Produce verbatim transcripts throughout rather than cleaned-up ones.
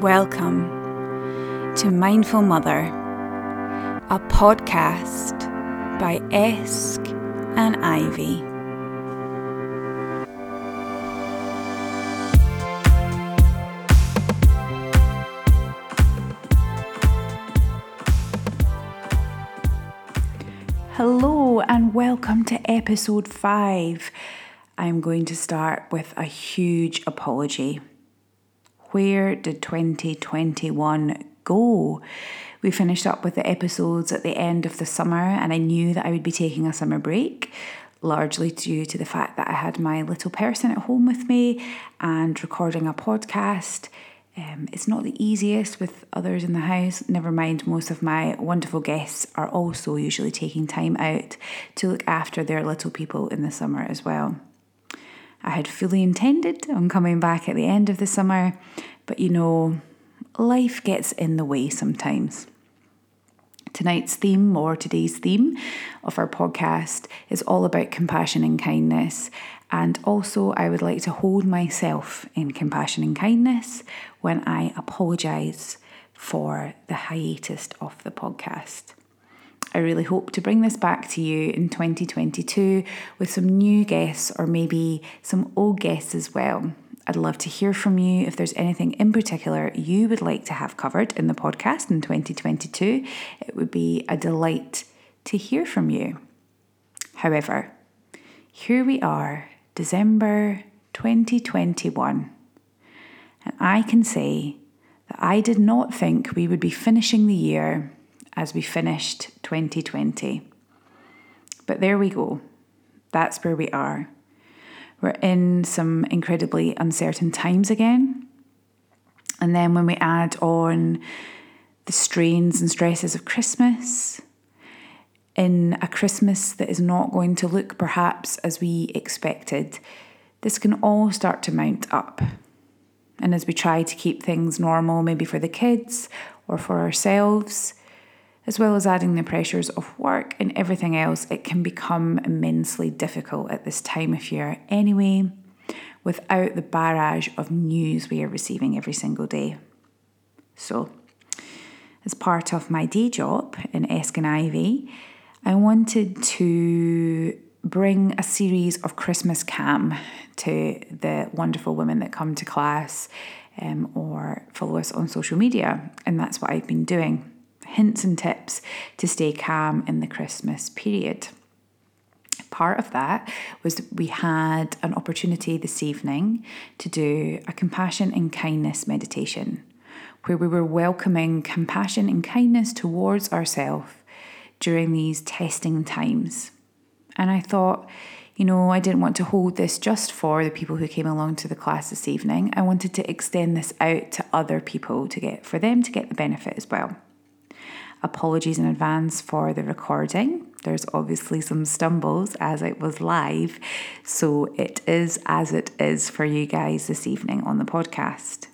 Welcome to Mindful Mother, a podcast by Esk and Ivy. Hello and welcome to episode five. I'm going to start with a huge apology. Where did twenty twenty-one go? We finished up with the episodes at the end of the summer, and I knew that I would be taking a summer break, largely due to the fact that I had my little person at home with me and recording a podcast. Um, it's not the easiest with others in the house, never mind most of my wonderful guests are also usually taking time out to look after their little people in the summer as well. I had fully intended on coming back at the end of the summer, but you know, life gets in the way sometimes. Tonight's theme, or today's theme of our podcast, is all about compassion and kindness. And also, I would like to hold myself in compassion and kindness when I apologise for the hiatus of the podcast. I really hope to bring this back to you in twenty twenty-two with some new guests or maybe some old guests as well. I'd love to hear from you if there's anything in particular you would like to have covered in the podcast in twenty twenty-two. It would be a delight to hear from you. However, here we are, December twenty twenty-one, and I can say that I did not think we would be finishing the year as we finished twenty twenty. But there we go. That's where we are. We're in some incredibly uncertain times again. And then when we add on the strains and stresses of Christmas, in a Christmas that is not going to look perhaps as we expected, this can all start to mount up. And as we try to keep things normal, maybe for the kids or for ourselves, as well as adding the pressures of work and everything else, it can become immensely difficult at this time of year anyway, without the barrage of news we are receiving every single day. So, as part of my day job in Esk and Ivy, I wanted to bring a series of Christmas calm to the wonderful women that come to class um, or follow us on social media, and that's what I've been doing. Hints and tips to stay calm in the Christmas period. Part of that was that we had an opportunity this evening to do a compassion and kindness meditation, where we were welcoming compassion and kindness towards ourselves during these testing times. And I thought, you know, I didn't want to hold this just for the people who came along to the class this evening. I wanted to extend this out to other people to get, for them to get the benefit as well. Apologies in advance for the recording. There's obviously some stumbles as it was live, so it is as it is for you guys this evening on the podcast.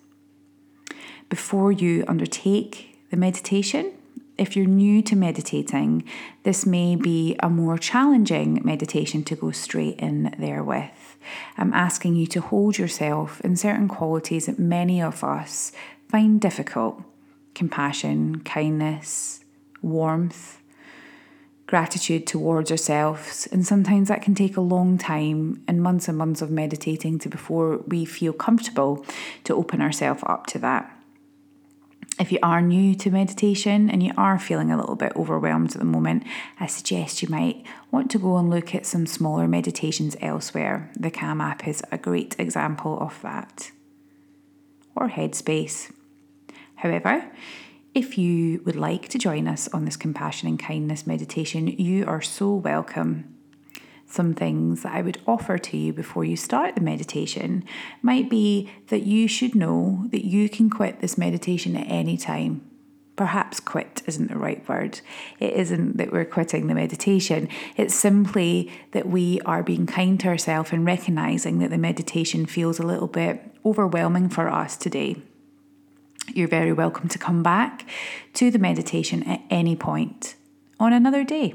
Before you undertake the meditation, if you're new to meditating, this may be a more challenging meditation to go straight in there with. I'm asking you to hold yourself in certain qualities that many of us find difficult. Compassion, kindness, warmth, gratitude towards ourselves. And sometimes that can take a long time and months and months of meditating to before we feel comfortable to open ourselves up to that. If you are new to meditation and you are feeling a little bit overwhelmed at the moment, I suggest you might want to go and look at some smaller meditations elsewhere. The Calm app is a great example of that. Or Headspace. However, if you would like to join us on this compassion and kindness meditation, you are so welcome. Some things that I would offer to you before you start the meditation might be that you should know that you can quit this meditation at any time. Perhaps quit isn't the right word. It isn't that we're quitting the meditation. It's simply that we are being kind to ourselves and recognizing that the meditation feels a little bit overwhelming for us today. You're very welcome to come back to the meditation at any point on another day.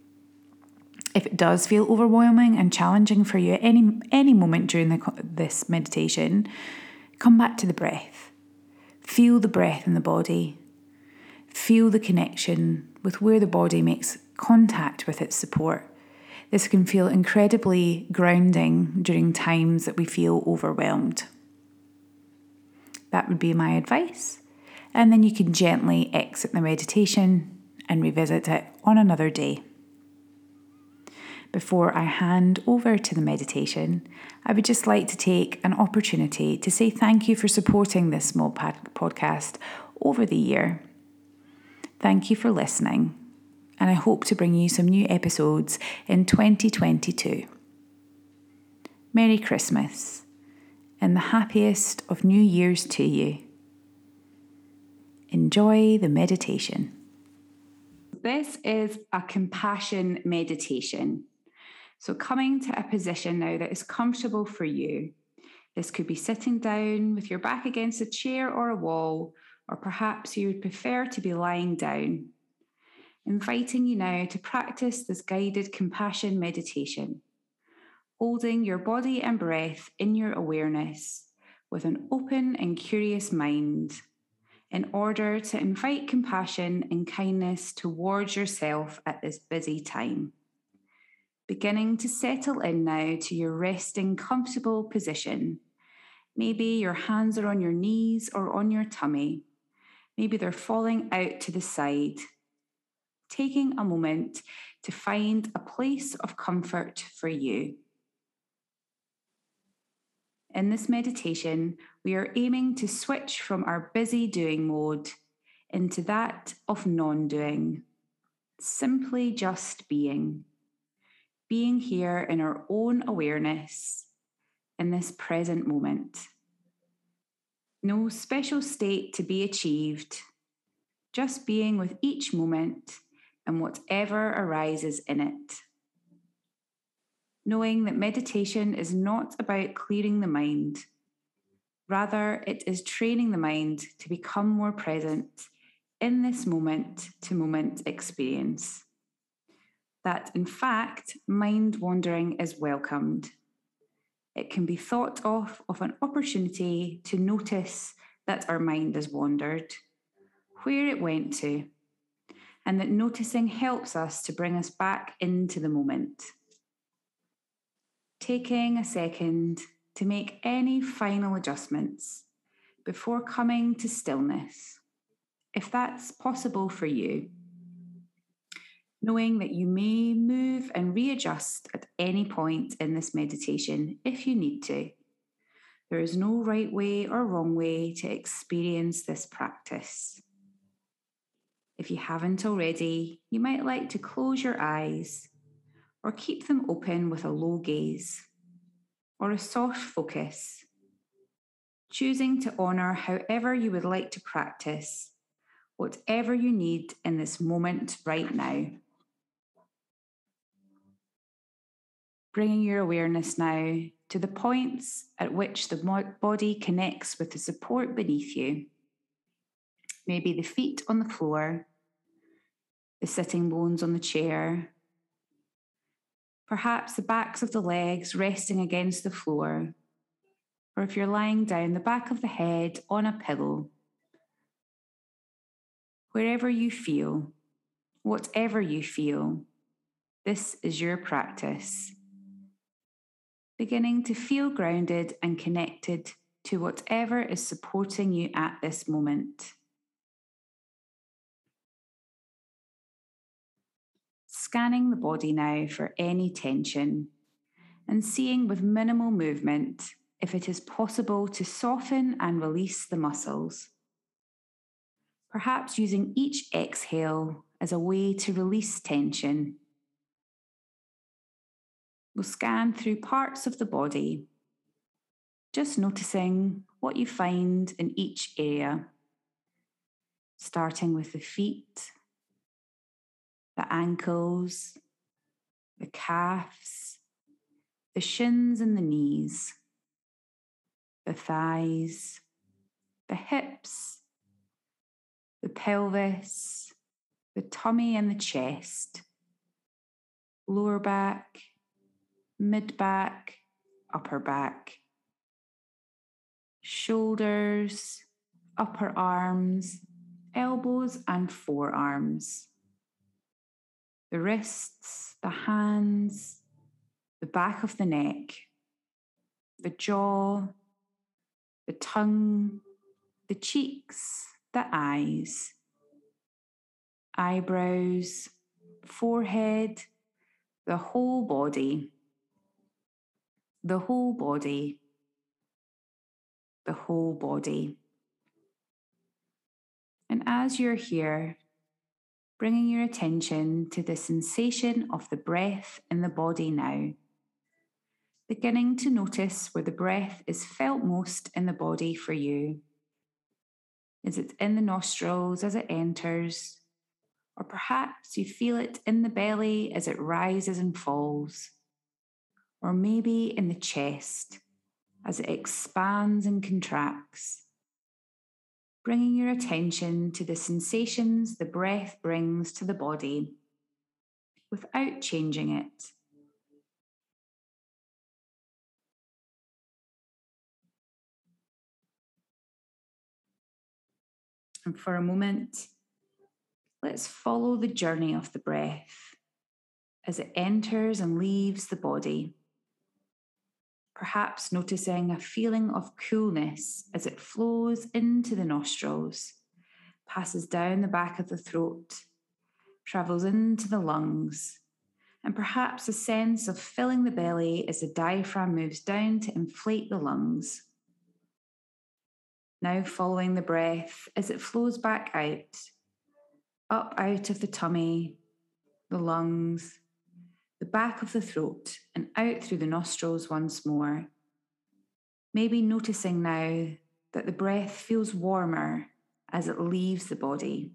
If it does feel overwhelming and challenging for you at any any moment during the, this meditation, come back to the breath. Feel the breath in the body. Feel the connection with where the body makes contact with its support. This can feel incredibly grounding during times that we feel overwhelmed. That would be my advice. And then you can gently exit the meditation and revisit it on another day. Before I hand over to the meditation, I would just like to take an opportunity to say thank you for supporting this small podcast over the year. Thank you for listening, and I hope to bring you some new episodes in twenty twenty-two. Merry Christmas, and the happiest of New Years to you. Enjoy the meditation. This is a compassion meditation. So coming to a position now that is comfortable for you. This could be sitting down with your back against a chair or a wall, or perhaps you would prefer to be lying down. Inviting you now to practice this guided compassion meditation, holding your body and breath in your awareness with an open and curious mind, in order to invite compassion and kindness towards yourself at this busy time. Beginning to settle in now to your resting, comfortable position. Maybe your hands are on your knees or on your tummy. Maybe they're falling out to the side. Taking a moment to find a place of comfort for you. In this meditation, we are aiming to switch from our busy doing mode into that of non-doing. Simply just being. Being here in our own awareness in this present moment. No special state to be achieved, just being with each moment and whatever arises in it. Knowing that meditation is not about clearing the mind. Rather, it is training the mind to become more present in this moment-to-moment experience. That, in fact, mind wandering is welcomed. It can be thought of of an opportunity to notice that our mind has wandered, where it went to, and that noticing helps us to bring us back into the moment. Taking a second to make any final adjustments before coming to stillness, if that's possible for you. Knowing that you may move and readjust at any point in this meditation if you need to. There is no right way or wrong way to experience this practice. If you haven't already, you might like to close your eyes or keep them open with a low gaze or a soft focus, choosing to honour however you would like to practice, whatever you need in this moment right now. Bringing your awareness now to the points at which the body connects with the support beneath you. Maybe the feet on the floor, the sitting bones on the chair, perhaps the backs of the legs resting against the floor, or if you're lying down, the back of the head on a pillow. Wherever you feel, whatever you feel, this is your practice. Beginning to feel grounded and connected to whatever is supporting you at this moment. Scanning the body now for any tension and seeing with minimal movement if it is possible to soften and release the muscles. Perhaps using each exhale as a way to release tension. We'll scan through parts of the body, just noticing what you find in each area, starting with the feet, the ankles, the calves, the shins and the knees, the thighs, the hips, the pelvis, the tummy and the chest, lower back, mid-back, upper back, shoulders, upper arms, elbows and forearms, the wrists, the hands, the back of the neck, the jaw, the tongue, the cheeks, the eyes, eyebrows, forehead, the whole body, the whole body, the whole body. And as you're here, bringing your attention to the sensation of the breath in the body now, beginning to notice where the breath is felt most in the body for you. Is it in the nostrils as it enters? Or perhaps you feel it in the belly as it rises and falls? Or maybe in the chest as it expands and contracts? Bringing your attention to the sensations the breath brings to the body without changing it. And for a moment, let's follow the journey of the breath as it enters and leaves the body. Perhaps noticing a feeling of coolness as it flows into the nostrils, passes down the back of the throat, travels into the lungs, and perhaps a sense of filling the belly as the diaphragm moves down to inflate the lungs. Now following the breath as it flows back out, up out of the tummy, the lungs, the back of the throat, and out through the nostrils once more. Maybe noticing now that the breath feels warmer as it leaves the body.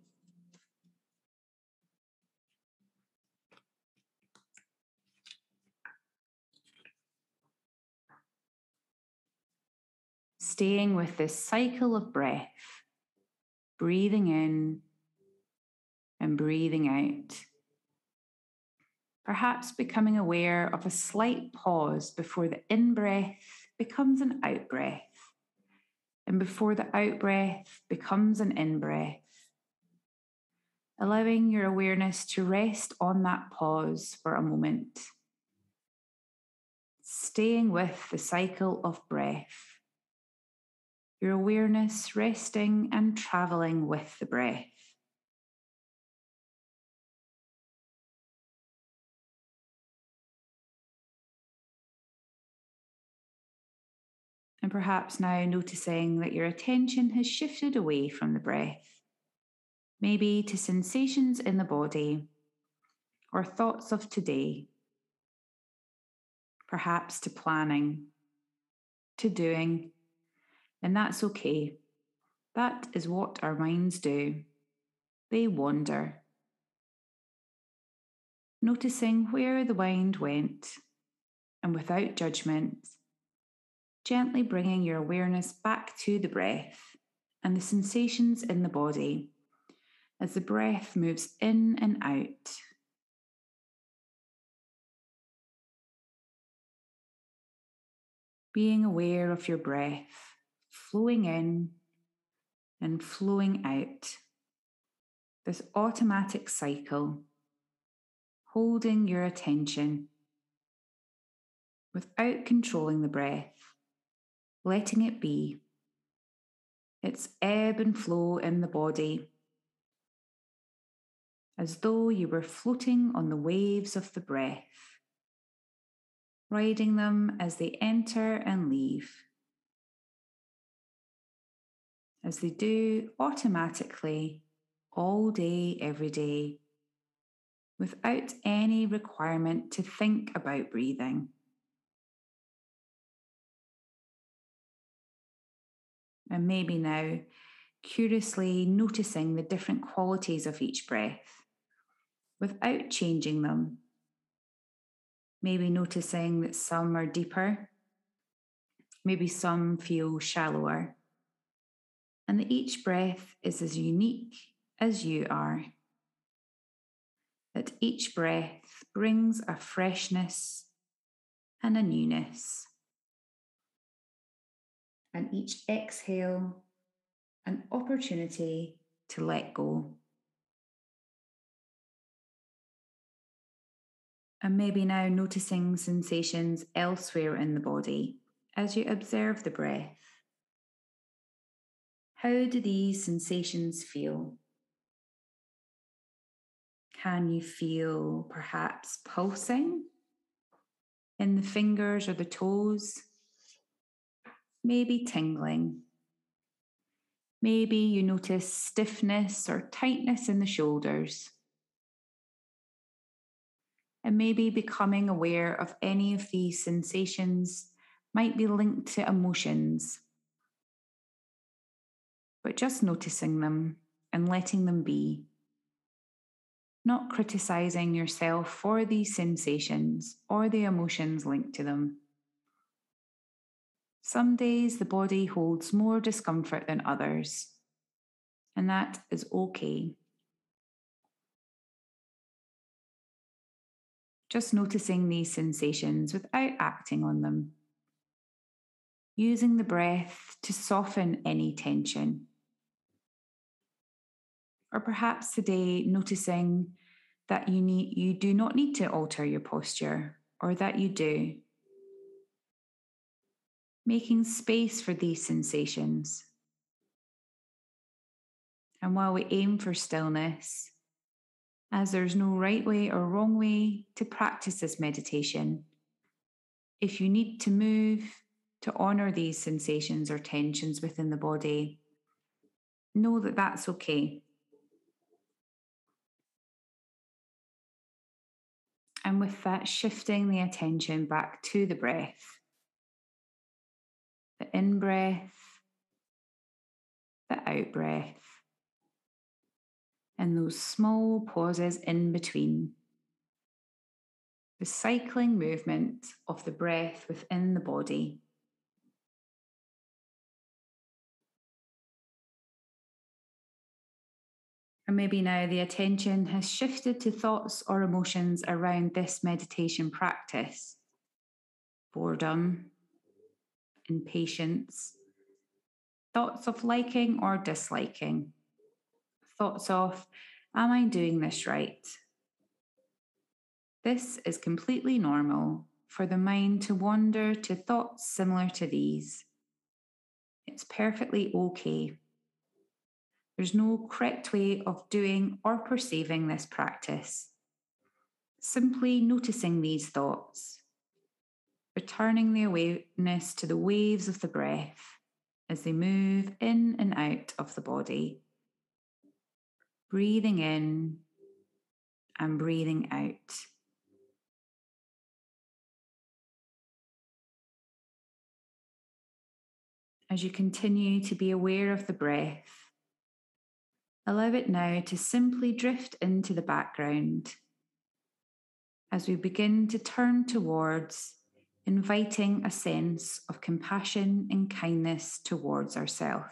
Staying with this cycle of breath, breathing in and breathing out. Perhaps becoming aware of a slight pause before the in-breath becomes an out-breath, and before the out-breath becomes an in-breath. Allowing your awareness to rest on that pause for a moment. Staying with the cycle of breath. Your awareness resting and travelling with the breath. And perhaps now noticing that your attention has shifted away from the breath, maybe to sensations in the body or thoughts of today, perhaps to planning, to doing, and that's okay. That is what our minds do. They wander. Noticing where the mind went, and without judgment, gently bringing your awareness back to the breath and the sensations in the body as the breath moves in and out. Being aware of your breath flowing in and flowing out. This automatic cycle, holding your attention without controlling the breath, letting it be. Its ebb and flow in the body, as though you were floating on the waves of the breath, riding them as they enter and leave, as they do automatically all day, every day, without any requirement to think about breathing. And maybe now, curiously noticing the different qualities of each breath, without changing them. Maybe noticing that some are deeper, maybe some feel shallower, and that each breath is as unique as you are. That each breath brings a freshness and a newness. And each exhale an opportunity to let go. And maybe now noticing sensations elsewhere in the body as you observe the breath. How do these sensations feel? Can you feel perhaps pulsing in the fingers or the toes? Maybe tingling. Maybe you notice stiffness or tightness in the shoulders. And maybe becoming aware of any of these sensations might be linked to emotions. But just noticing them and letting them be. Not criticizing yourself for these sensations or the emotions linked to them. Some days the body holds more discomfort than others, and that is okay. Just noticing these sensations without acting on them. Using the breath to soften any tension. Or perhaps today noticing that you need you do not need to alter your posture, or that you do. Making space for these sensations. And while we aim for stillness, as there's no right way or wrong way to practice this meditation, if you need to move to honor these sensations or tensions within the body, know that that's okay. And with that, shifting the attention back to the breath. The in-breath, the out-breath, and those small pauses in between. The cycling movement of the breath within the body. And maybe now the attention has shifted to thoughts or emotions around this meditation practice. Boredom, impatience, thoughts of liking or disliking, thoughts of, am I doing this right? This is completely normal for the mind to wander to thoughts similar to these. It's perfectly okay. There's no correct way of doing or perceiving this practice. Simply noticing these thoughts, returning the awareness to the waves of the breath as they move in and out of the body, breathing in and breathing out. As you continue to be aware of the breath, allow it now to simply drift into the background as we begin to turn towards inviting a sense of compassion and kindness towards ourselves.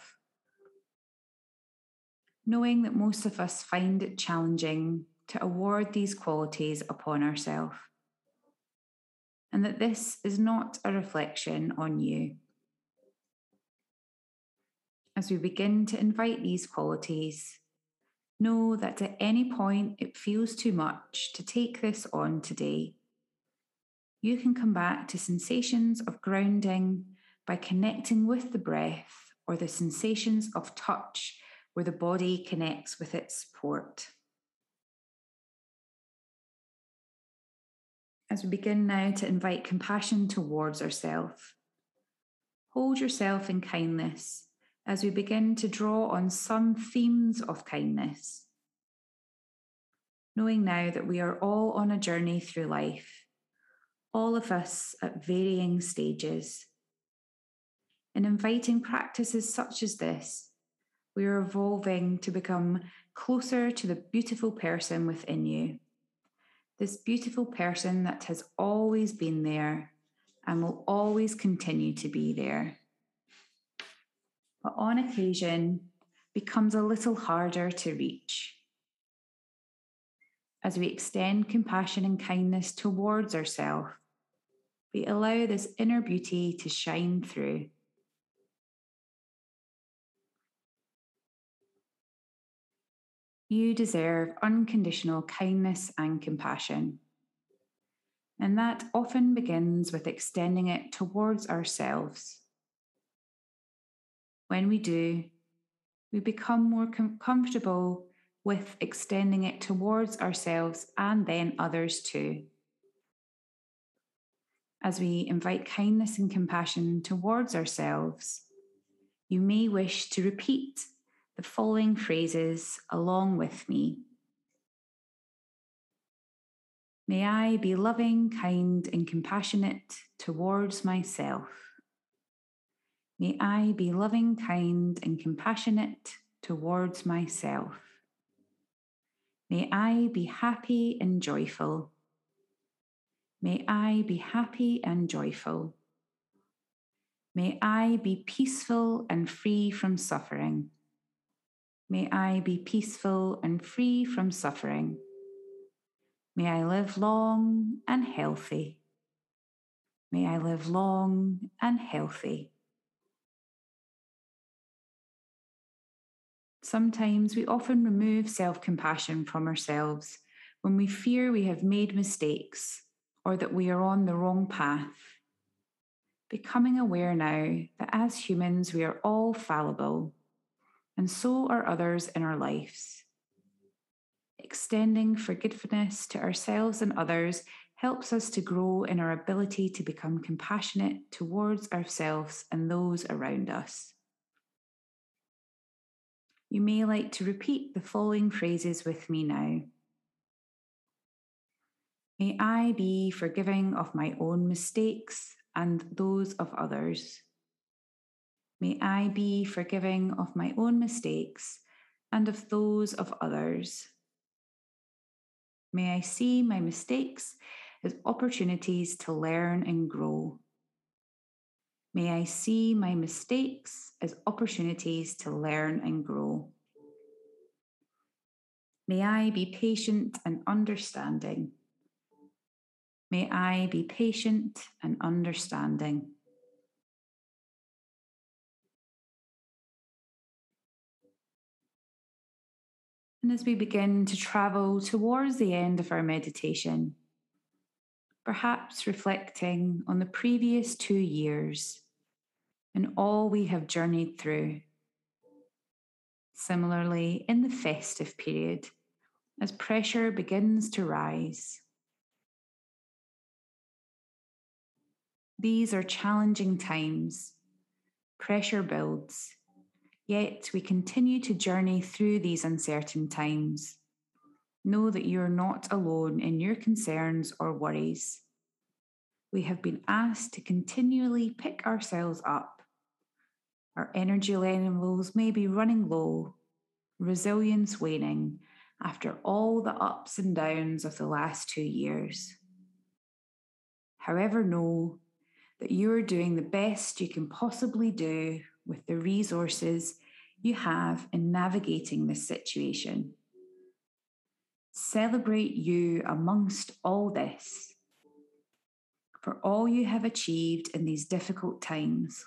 Knowing that most of us find it challenging to award these qualities upon ourselves, and that this is not a reflection on you. As we begin to invite these qualities, know that at any point it feels too much to take this on today, you can come back to sensations of grounding by connecting with the breath or the sensations of touch where the body connects with its support. As we begin now to invite compassion towards ourselves, hold yourself in kindness as we begin to draw on some themes of kindness. Knowing now that we are all on a journey through life, all of us at varying stages. In inviting practices such as this, we are evolving to become closer to the beautiful person within you. This beautiful person that has always been there and will always continue to be there, but on occasion becomes a little harder to reach. As we extend compassion and kindness towards ourselves, we allow this inner beauty to shine through. You deserve unconditional kindness and compassion. And that often begins with extending it towards ourselves. When we do, we become more com- comfortable with extending it towards ourselves and then others too. As we invite kindness and compassion towards ourselves, you may wish to repeat the following phrases along with me. May I be loving, kind, and compassionate towards myself. May I be loving, kind, and compassionate towards myself. May I be happy and joyful. May I be happy and joyful. May I be peaceful and free from suffering. May I be peaceful and free from suffering. May I live long and healthy. May I live long and healthy. Sometimes we often remove self-compassion from ourselves when we fear we have made mistakes or that we are on the wrong path. Becoming aware now that as humans we are all fallible, and so are others in our lives. Extending forgiveness to ourselves and others helps us to grow in our ability to become compassionate towards ourselves and those around us. You may like to repeat the following phrases with me now. May I be forgiving of my own mistakes and those of others. May I be forgiving of my own mistakes and of those of others. May I see my mistakes as opportunities to learn and grow. May I see my mistakes as opportunities to learn and grow. May I be patient and understanding. May I be patient and understanding. And as we begin to travel towards the end of our meditation, perhaps reflecting on the previous two years and all we have journeyed through. Similarly, in the festive period, as pressure begins to rise. These are challenging times. Pressure builds, yet we continue to journey through these uncertain times. Know that you are not alone in your concerns or worries. We have been asked to continually pick ourselves up. Our energy levels may be running low, resilience waning after all the ups and downs of the last two years. However, know that you are doing the best you can possibly do with the resources you have in navigating this situation. Celebrate you amongst all this, for all you have achieved in these difficult times.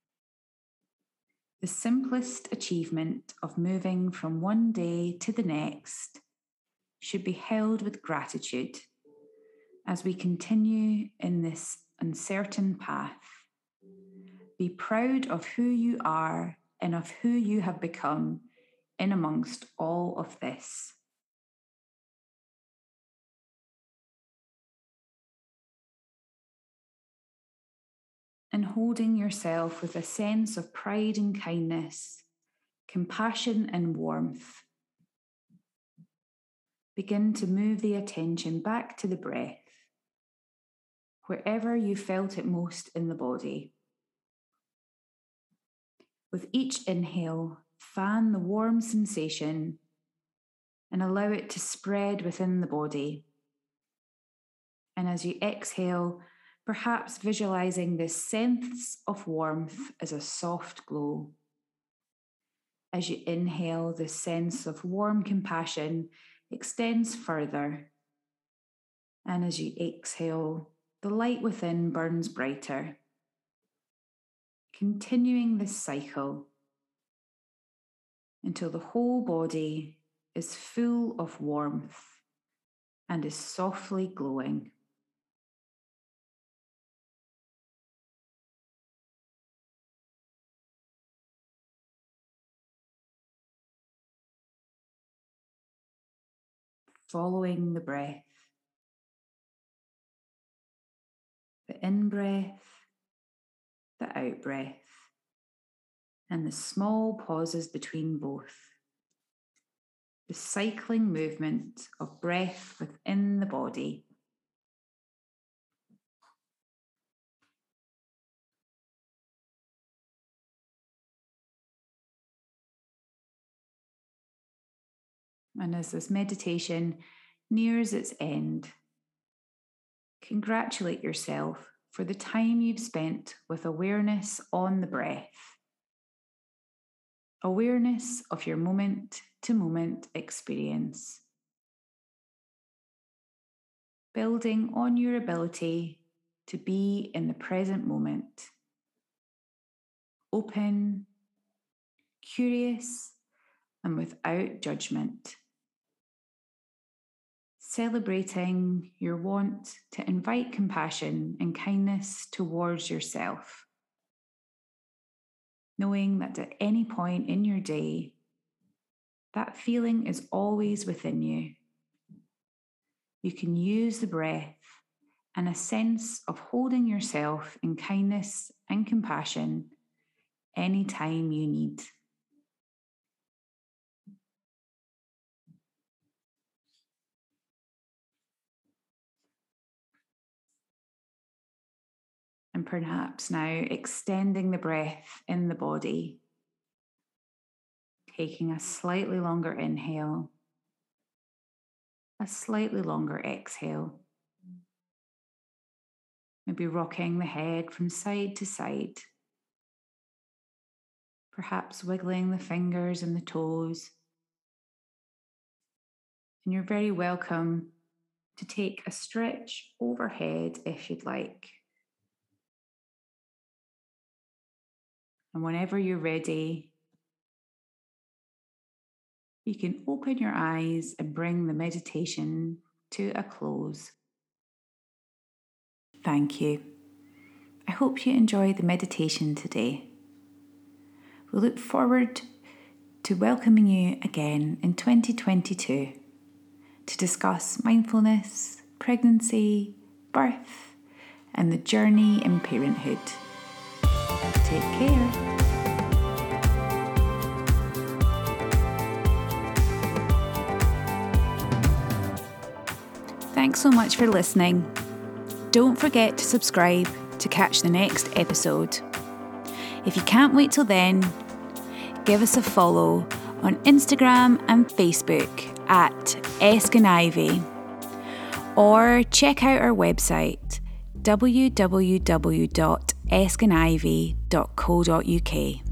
The simplest achievement of moving from one day to the next should be held with gratitude as we continue in this uncertain path. Be proud of who you are and of who you have become in amongst all of this. And holding yourself with a sense of pride and kindness, compassion and warmth, begin to move the attention back to the breath, wherever you felt it most in the body. With each inhale, fan the warm sensation and allow it to spread within the body. And as you exhale, perhaps visualizing this sense of warmth as a soft glow. As you inhale, this sense of warm compassion extends further. And as you exhale, the light within burns brighter. Continuing this cycle until the whole body is full of warmth and is softly glowing. Following the breath, the in-breath, the out-breath, and the small pauses between both. The cycling movement of breath within the body. And as this meditation nears its end, congratulate yourself for the time you've spent with awareness on the breath. Awareness of your moment-to-moment experience. Building on your ability to be in the present moment. Open, curious, and without judgment. Celebrating your want to invite compassion and kindness towards yourself. Knowing that at any point in your day, that feeling is always within you. You can use the breath and a sense of holding yourself in kindness and compassion anytime you need. And perhaps now extending the breath in the body, taking a slightly longer inhale, a slightly longer exhale. Maybe rocking the head from side to side, perhaps wiggling the fingers and the toes. And you're very welcome to take a stretch overhead if you'd like. And whenever you're ready, you can open your eyes and bring the meditation to a close. Thank you. I hope you enjoyed the meditation today. We look forward to welcoming you again in twenty twenty-two to discuss mindfulness, pregnancy, birth, and the journey in parenthood. Take care. Thanks so much for listening. Don't forget to subscribe to catch the next episode. If you can't wait till then, give us a follow on Instagram and Facebook at Eskin Ivy, or check out our website w w w dot eskin ivy dot co dot u k.